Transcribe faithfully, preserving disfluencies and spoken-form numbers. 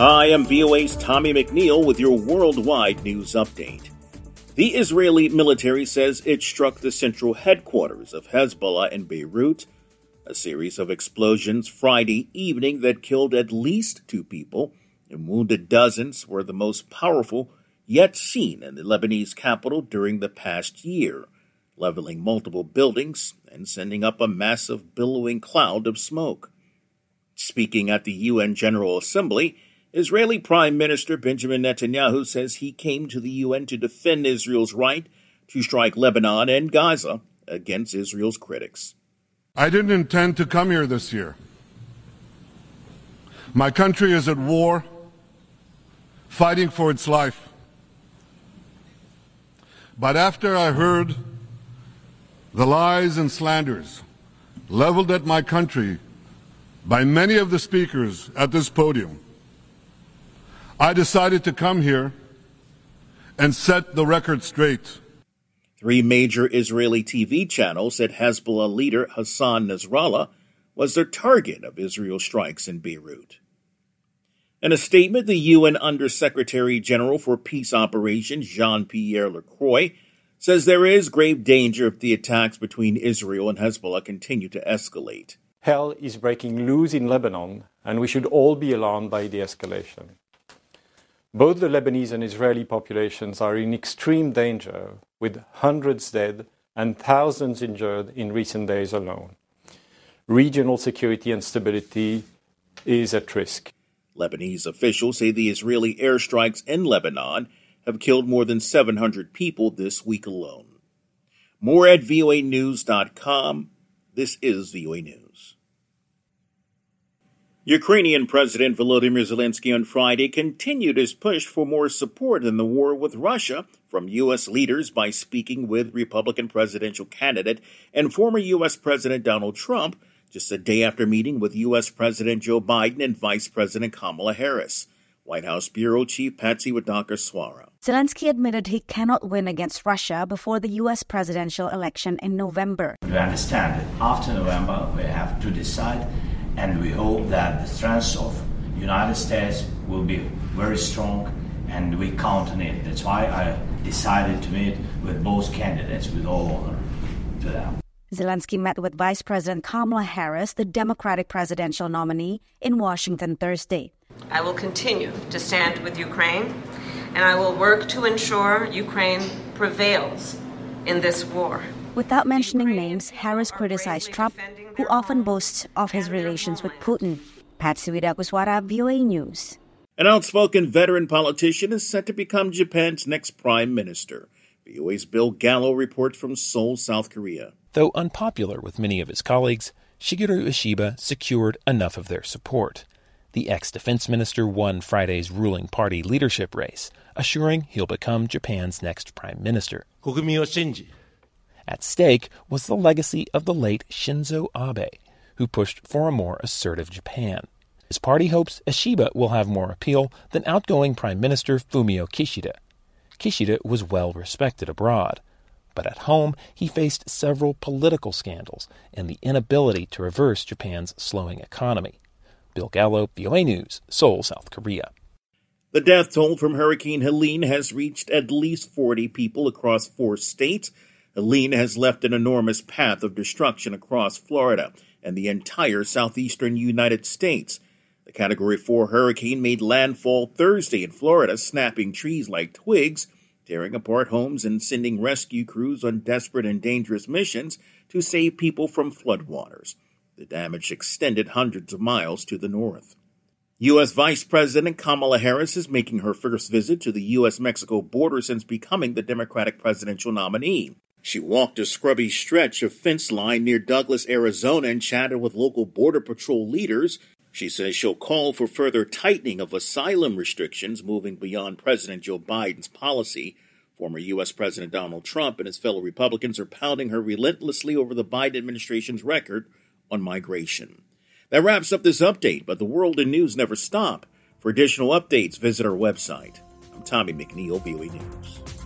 Hi, I'm V O A's Tommy McNeil with your worldwide news update. The Israeli military says it struck the central headquarters of Hezbollah in Beirut. A series of explosions Friday evening that killed at least two people and wounded dozens were the most powerful yet seen in the Lebanese capital during the past year, leveling multiple buildings and sending up a massive billowing cloud of smoke. Speaking at the U N General Assembly, Israeli Prime Minister Benjamin Netanyahu says he came to the U N to defend Israel's right to strike Lebanon and Gaza against Israel's critics. I didn't intend to come here this year. My country is at war, fighting for its life. But after I heard the lies and slanders leveled at my country by many of the speakers at this podium, I decided to come here and set the record straight. Three major Israeli T V channels said Hezbollah leader Hassan Nasrallah was the target of Israel's strikes in Beirut. In a statement, the U N Undersecretary General for Peace Operations Jean-Pierre Lacroix says there is grave danger if the attacks between Israel and Hezbollah continue to escalate. Hell is breaking loose in Lebanon, and we should all be alarmed by the escalation. Both the Lebanese and Israeli populations are in extreme danger, with hundreds dead and thousands injured in recent days alone. Regional security and stability is at risk. Lebanese officials say the Israeli airstrikes in Lebanon have killed more than seven hundred people this week alone. More at V O A news dot com. This is V O A News. Ukrainian President Volodymyr Zelensky on Friday continued his push for more support in the war with Russia from U S leaders by speaking with Republican presidential candidate and former U S President Donald Trump just a day after meeting with U S President Joe Biden and Vice President Kamala Harris. White House Bureau Chief Patsy Widakuswara. Zelensky admitted he cannot win against Russia before the U S presidential election in November. We understand that after November we have to decide, and we hope that the strength of the United States will be very strong, and we count on it. That's why I decided to meet with both candidates with all honor to them. Zelensky met with Vice President Kamala Harris, the Democratic presidential nominee, in Washington Thursday. I will continue to stand with Ukraine, and I will work to ensure Ukraine prevails in this war. Without mentioning names, Harris criticized Trump, who often boasts of his relations with Putin. Patsy Widakuswara, V O A News. An outspoken veteran politician is set to become Japan's next prime minister. V O A's Bill Gallo reports from Seoul, South Korea. Though unpopular with many of his colleagues, Shigeru Ishiba secured enough of their support. The ex-defense minister won Friday's ruling party leadership race, assuring he'll become Japan's next prime minister. At stake was the legacy of the late Shinzo Abe, who pushed for a more assertive Japan. His party hopes Ishiba will have more appeal than outgoing Prime Minister Fumio Kishida. Kishida was well respected abroad, but at home he faced several political scandals and the inability to reverse Japan's slowing economy. Bill Gallo, V O A News, Seoul, South Korea. The death toll from Hurricane Helene has reached at least forty people across four states. Helene has left an enormous path of destruction across Florida and the entire southeastern United States. The Category four hurricane made landfall Thursday in Florida, snapping trees like twigs, tearing apart homes and sending rescue crews on desperate and dangerous missions to save people from floodwaters. The damage extended hundreds of miles to the north. U S. Vice President Kamala Harris is making her first visit to the U S Mexico border since becoming the Democratic presidential nominee. She walked a scrubby stretch of fence line near Douglas, Arizona, and chatted with local Border Patrol leaders. She says she'll call for further tightening of asylum restrictions, moving beyond President Joe Biden's policy. Former U S. President Donald Trump and his fellow Republicans are pounding her relentlessly over the Biden administration's record on migration. That wraps up this update, but the world and news never stop. For additional updates, visit our website. I'm Tommy McNeil, V O A News.